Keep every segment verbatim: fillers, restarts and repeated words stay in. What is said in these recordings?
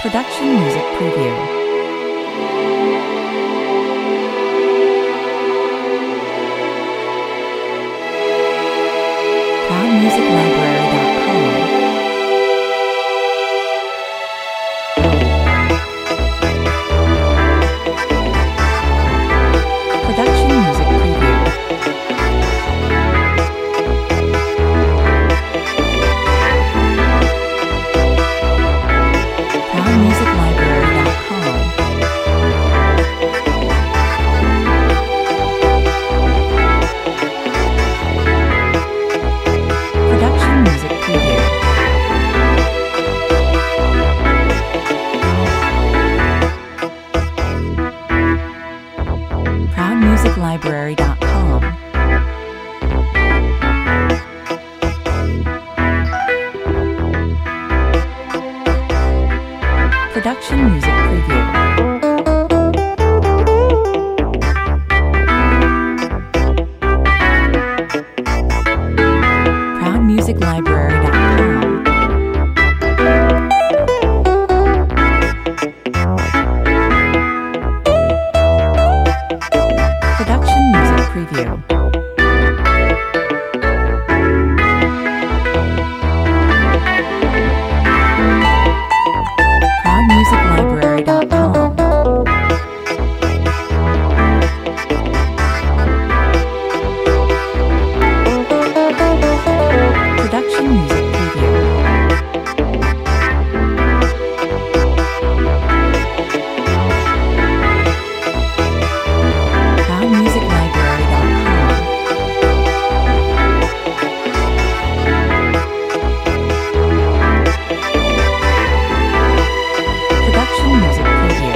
Production Music Preview. proud music library dot com. Production Music Preview. proud music library dot com. Production Music Preview. proud music library dot com. Production Music Preview. proud music library dot com. Production Music Preview. proud music library dot com. Production Music Preview. proud music library dot com. Production Music Preview.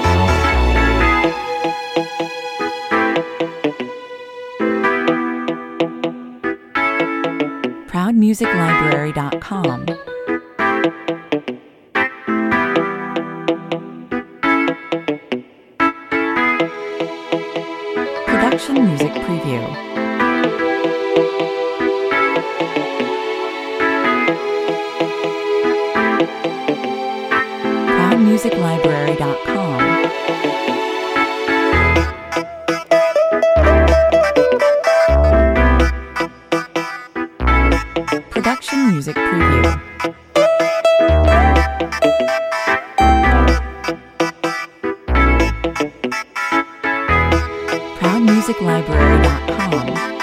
proud music library dot com. Production Music Preview. proud music library dot com. Production Music Preview. proud music library dot com.